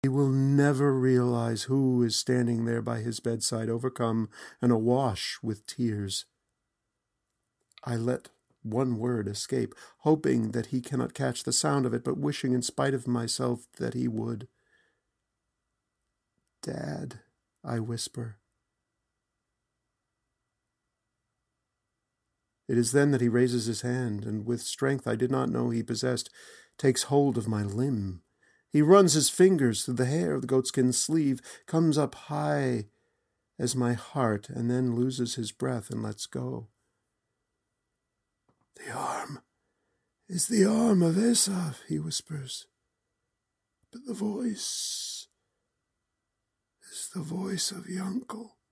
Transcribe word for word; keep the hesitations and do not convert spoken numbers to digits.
He will never realize who is standing there by his bedside, overcome and awash with tears. I let one word escape, hoping that he cannot catch the sound of it, but wishing in spite of myself that he would. "Dad," I whisper. It is then that he raises his hand, and with strength I did not know he possessed, takes hold of my limb. He runs his fingers through the hair of the goatskin sleeve, comes up high as my heart, and then loses his breath and lets go. "The arm is the arm of Esav," he whispers, "but the voice is the voice of Yankel."